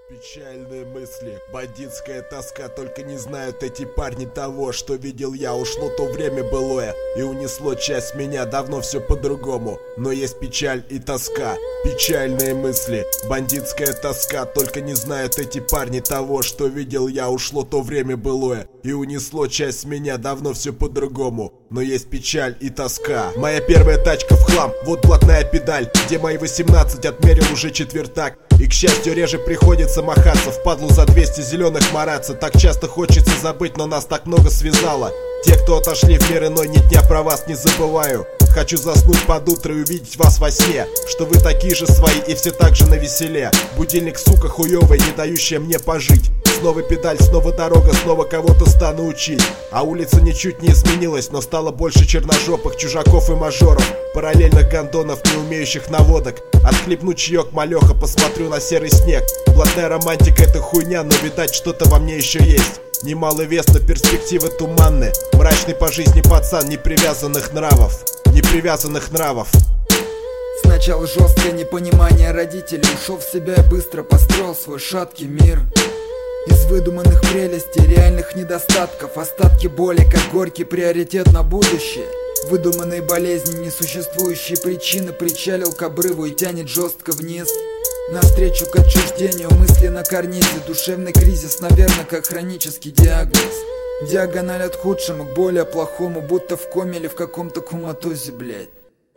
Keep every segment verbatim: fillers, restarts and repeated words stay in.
Печальные мысли, бандитская тоска, только не знают эти парни того, что видел я. Ушло то время былое, и унесло часть меня, давно все по-другому. Но есть печаль и тоска, печальные мысли, бандитская тоска, только не знают эти парни того, что видел я. Ушло то время былое, и унесло часть меня, давно все по-другому. Но есть печаль и тоска. Моя первая тачка в хлам, вот блатная педаль, где мои восемнадцать отмерил уже четвертак. И к счастью реже приходится махаться, впадлу за двести зеленых мараться. Так часто хочется забыть, но нас так много связало. Те, кто отошли в мир иной, ни дня про вас не забываю. Хочу заснуть под утро и увидеть вас во сне, что вы такие же свои и все так же навеселе. Будильник, сука, хуёвый, не дающая мне пожить. Снова педаль, снова дорога, снова кого-то стану учить. А улица ничуть не изменилась, но стало больше черножопых, чужаков и мажоров, параллельных гондонов, не умеющих наводок. Отхлебну чаек, малеха, посмотрю на серый снег. Блатная романтика это хуйня, но видать что-то во мне еще есть. Немалый вес, но перспективы туманны. Мрачный по жизни пацан, непривязанных нравов. Непривязанных нравов. Сначала жесткое непонимание родителей. Ушел в себя и быстро построил свой шаткий мир из выдуманных прелестей, реальных недостатков. Остатки боли, как горький приоритет на будущее. Выдуманные болезни, несуществующие причины. Причалил к обрыву и тянет жестко вниз, навстречу к отчуждению. Мысли на карнизе, душевный кризис, наверное, как хронический диагноз. Диагональ от худшему к более плохому, будто в коме или в каком-то коматозе, блять.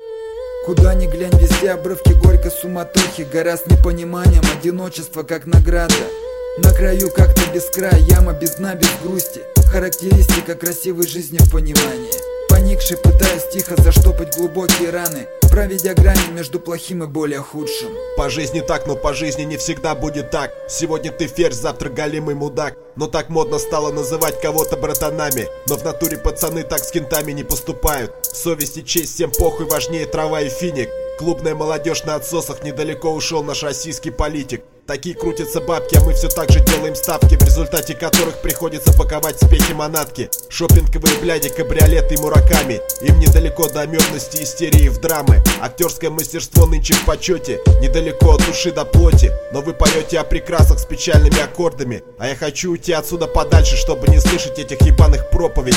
Куда ни глянь, везде обрывки горькой суматохи. Гора с непониманием, одиночество как награда. На краю как-то без края, яма без дна, без грусти. Характеристика красивой жизни в понимании. Поникший, пытаясь тихо заштопать глубокие раны, проведя грани между плохим и более худшим. По жизни так, но по жизни не всегда будет так. Сегодня ты ферзь, завтра голимый мудак. Но так модно стало называть кого-то братанами. Но в натуре пацаны так с кентами не поступают. Совесть и честь всем похуй, важнее трава и финик. Клубная молодежь на отсосах, недалеко ушел наш российский политик. Такие крутятся бабки, а мы все так же делаем ставки, в результате которых приходится паковать спехи манатки. Шопинговые бляди, кабриолеты и мураками. Им недалеко до омёбности, истерии в драмы. Актерское мастерство нынче в почете, недалеко от души до плоти. Но вы поете о прекрасах с печальными аккордами, а я хочу уйти отсюда подальше, чтобы не слышать этих ебаных проповедей.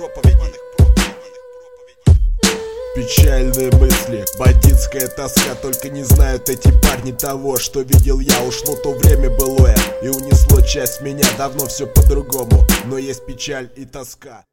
Печальные мысли, бандитская тоска, только не знают эти парни того, что видел я. Ушло то время былое, и унесло часть меня, давно все по-другому. Но есть печаль и тоска.